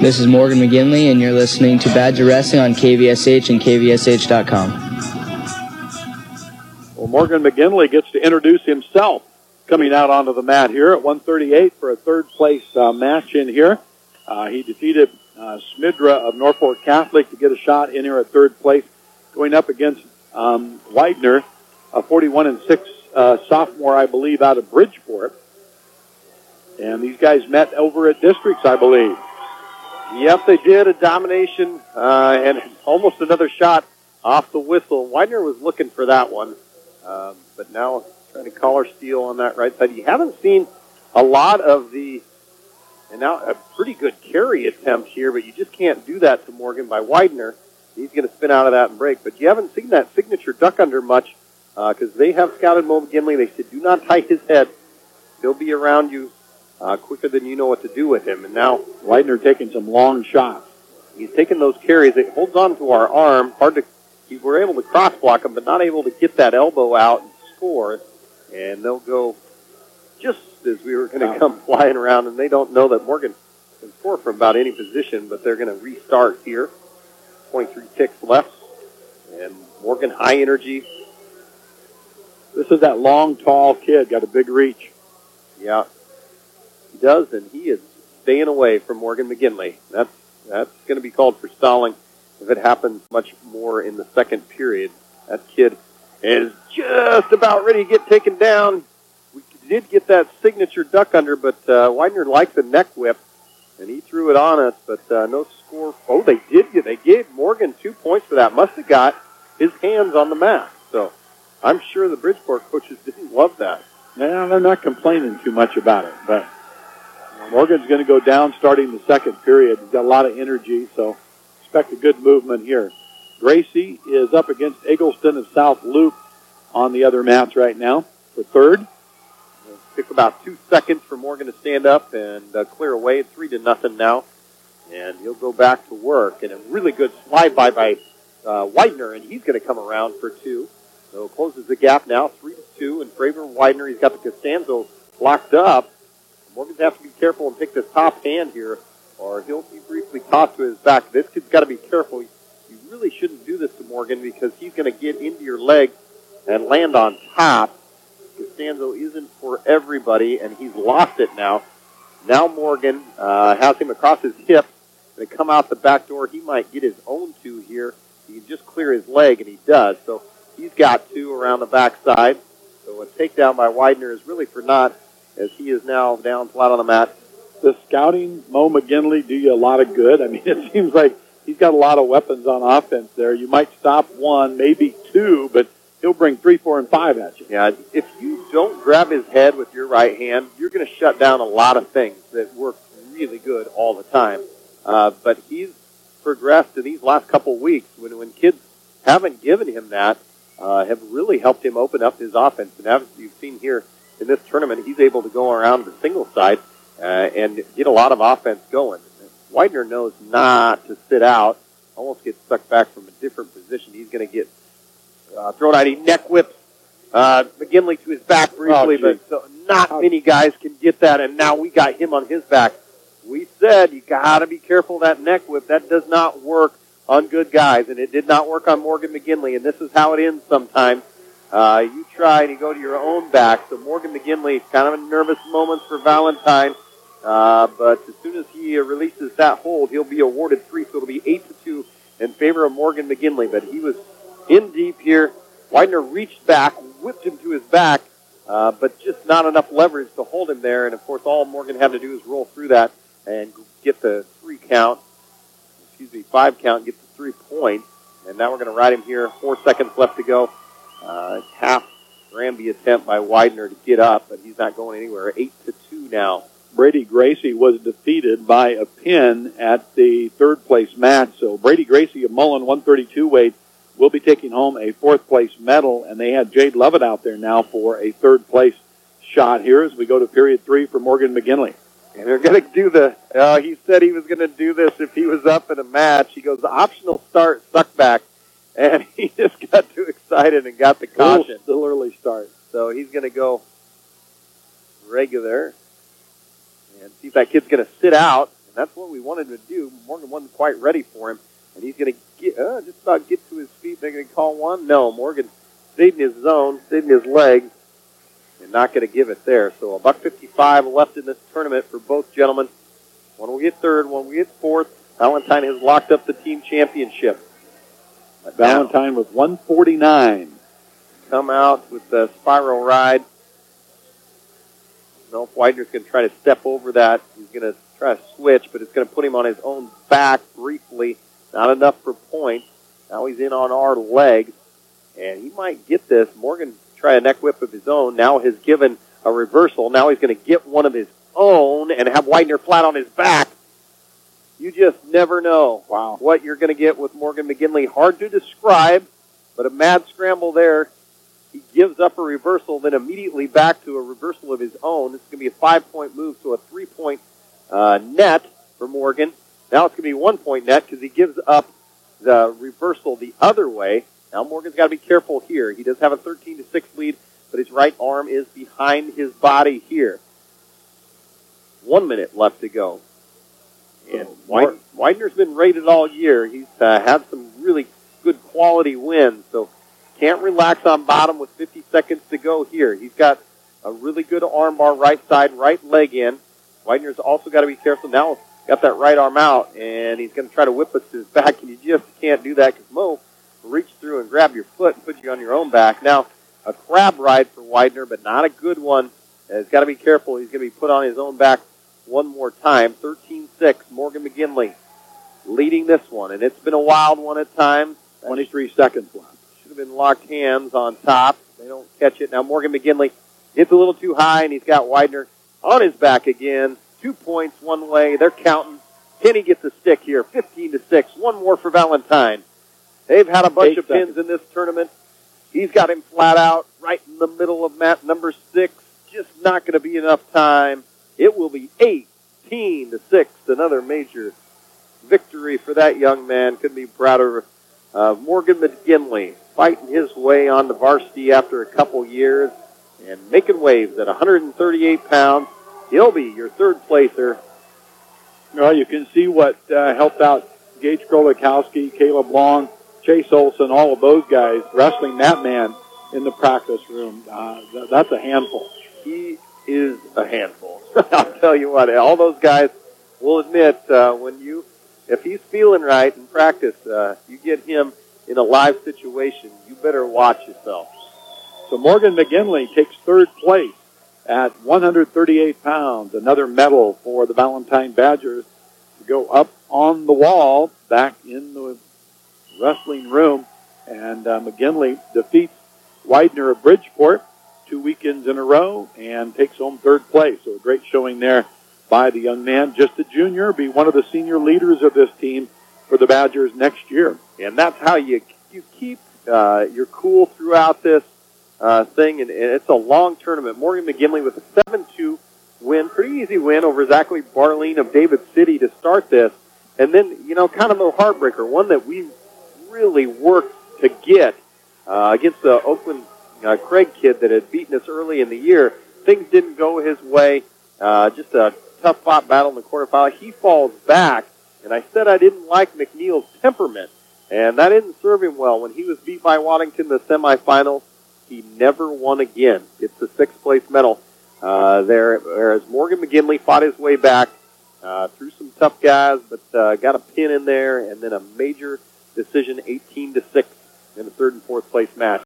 This is Morgan McGinley, and you're listening to Badger Wrestling on KVSH and KVSH.com. Well, Morgan McGinley gets to introduce himself coming out onto the mat here at 138 for a third-place match in here. He defeated Smidra of Norfolk Catholic to get a shot in here at third place, going up against Widener, a 41-6 sophomore, I believe, out of Bridgeport. And these guys met over at Districts, I believe. Yep, they did. A domination and almost another shot off the whistle. Widener was looking for that one, but now trying to collar steal on that right side. You haven't seen a lot of the, and now a pretty good carry attempt here, but you just can't do that to Morgan by Widener. He's going to spin out of that and break. But you haven't seen that signature duck under much because they have scouted Mo McGinley. They said, do not tie his head. He'll be around you quicker than you know what to do with him. And now Widener taking some long shots. He's taking those carries. It holds on to our arm. Hard to, we're able to cross block him, but not able to get that elbow out and score. And they'll go just as we were going to come flying around, and they don't know that Morgan can score from about any position, but they're going to restart here. 23 ticks left, and Morgan high energy. This is that long, tall kid, got a big reach. Yeah, he does, and he is staying away from Morgan McGinley. That's going to be called for stalling if it happens much more in the second period. That kid is just about ready to get taken down. We did get that signature duck under, but Widener liked the neck whip, and he threw it on us, but no score. Oh, they did. They gave Morgan 2 points for that. Must have got his hands on the mat. So I'm sure the Bridgeport coaches didn't love that. Yeah, they're not complaining too much about it, but Morgan's going to go down starting the second period. He's got a lot of energy, so expect a good movement here. Gracie is up against Eggleston of South Loop on the other mats right now for third. It'll take about 2 seconds for Morgan to stand up and clear away. 3-0 now. And he'll go back to work. And a really good slide by Widener, and he's going to come around for 2. So closes the gap now, 3-2 in favor of Widener. He's got the Costanzo locked up. Morgan's have to be careful and take this top hand here, or he'll be briefly tossed to his back. This kid's got to be careful. You really shouldn't do this to Morgan because he's going to get into your leg and land on top. Costanzo isn't for everybody, and he's lost it now. Now Morgan has him across his hip. Going to come out the back door. He might get his own 2 here. He can just clear his leg, and he does. So he's got 2 around the backside. So a takedown by Widener is really for naught, as he is now down flat on the mat. Does scouting Mo McGinley do you a lot of good? I mean, it seems like he's got a lot of weapons on offense there. You might stop 1, maybe 2, but he'll bring 3, 4, and 5 at you. Yeah, if you don't grab his head with your right hand, you're going to shut down a lot of things that work really good all the time. But he's progressed in these last couple weeks when kids haven't given him that, have really helped him open up his offense. And as you've seen here in this tournament, he's able to go around the single side and get a lot of offense going. Widener knows not to sit out, almost gets stuck back from a different position. He's going to get thrown out. He neck whips McGinley to his back briefly, but not many guys can get that, and now we got him on his back. We said you got to be careful of that neck whip. That does not work on good guys, and it did not work on Morgan McGinley, and this is how it ends sometimes. You try and you go to your own back. So Morgan McGinley, kind of a nervous moment for Valentine, but as soon as he releases that hold, he'll be awarded 3, so it'll be 8-2 in favor of Morgan McGinley. But he was in deep here. Widener reached back, whipped him to his back, but just not enough leverage to hold him there. And, of course, all Morgan had to do is roll through that and get the 5 count, get the 3 points. And now we're going to ride him here. 4 seconds left to go. Half Granby attempt by Widener to get up, but he's not going anywhere. 8-2 now. Brady Gracie was defeated by a pin at the third-place match. So Brady Gracie of Mullen, 132 weight, will be taking home a fourth-place medal, and they had Jade Lovett out there now for a third-place shot here as we go to period 3 for Morgan McGinley. And they're going to do he said he was going to do this if he was up in a match. He goes, the optional start, suck back. And he just got too excited and got the caution. Still early start. So he's going to go regular and see if that kid's going to sit out. and that's what we wanted him to do. Morgan wasn't quite ready for him, and he's going to get just about get to his feet. They're going to call one. No, Morgan stayed in his zone, stayed in his legs, and not going to give it there. So $1.55 left in this tournament for both gentlemen. One will get third, one will get fourth. Valentine has locked up the team championship. But Valentine with 149. Come out with the spiral ride. Melf Widener's going to try to step over that. He's going to try to switch, but it's going to put him on his own back briefly. Not enough for points. Now he's in on our legs, and he might get this. Morgan try a neck whip of his own. Now has given a reversal. Now he's going to get one of his own and have Widener flat on his back. You just never know what you're going to get with Morgan McGinley. Hard to describe, but a mad scramble there. He gives up a reversal, then immediately back to a reversal of his own. This is going to be a 5-point move to a 3-point net for Morgan. Now it's going to be 1-point net because he gives up the reversal the other way. Now Morgan's got to be careful here. He does have a 13-6 lead, but his right arm is behind his body here. 1 minute left to go. And Widener's been rated all year. He's had some really good quality wins, so can't relax on bottom with 50 seconds to go here. He's got a really good arm bar right side, right leg in. Widener's also got to be careful. Now got that right arm out, and he's going to try to whip us to his back, and you just can't do that because Mo will reach through and grab your foot and put you on your own back. Now, a crab ride for Widener, but not a good one. He's got to be careful. He's going to be put on his own back one more time. 13-6, Morgan McGinley leading this one, and it's been a wild one at times. 23 seconds left. Should have been locked hands on top. They don't catch it. Now Morgan McGinley hits a little too high, and he's got Widener on his back again. 2 points one way. They're counting. Kenny gets a stick here. 15-6. One more for Valentine. They've had a bunch of pins in this tournament. He's got him flat out right in the middle of mat number 6. Just not going to be enough time. It will be 18-6. Another major victory for that young man. Couldn't be prouder of Morgan McGinley fighting his way on the varsity after a couple years and making waves at 138 pounds. He'll be your third placer. Well, you can see what helped out Gage Krolikowski, Caleb Long, Chase Olson, all of those guys wrestling that man in the practice room. That's a handful. He is a handful. I'll tell you what, all those guys will admit if he's feeling right in practice, you get him in a live situation, you better watch yourself. So Morgan McGinley takes third place at 138 pounds. Another medal for the Valentine Badgers to go up on the wall back in the wrestling room. And McGinley defeats Widener of Bridgeport 2 weekends in a row and takes home third place. So a great showing there by the young man. Just a junior, be one of the senior leaders of this team for the Badgers next year. And that's how you keep your cool throughout this thing. And it's a long tournament. Morgan McGinley with a 7-2 win, pretty easy win over Zachary Barleen of David City to start this. And then, kind of a heartbreaker, one that we really worked to get against the Oakland Craig kid that had beaten us early in the year. Things didn't go his way. Just a tough fought battle in the quarterfinal. He falls back, and I said I didn't like McNeil's temperament, and that didn't serve him well. When he was beat by Waddington in the semifinals, he never won again. It's the 6th place medal there, whereas Morgan McGinley fought his way back through some tough guys, but got a pin in there, and then a major decision 18-6 in the 3rd and 4th place match.